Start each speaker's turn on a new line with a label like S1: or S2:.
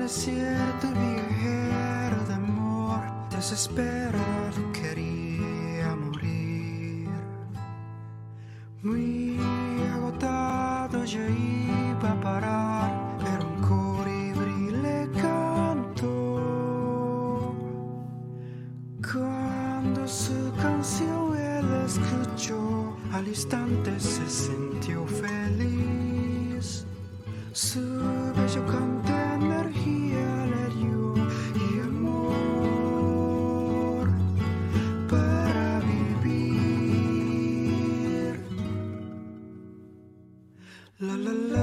S1: desierto viajero de amor, desesperado quería morir. Muy agotado ya iba a parar, pero un colibrí le cantó. Cuando su canción él escuchó, al instante se sintió feliz. Su bello canto energía le dio y amor para vivir. La la la.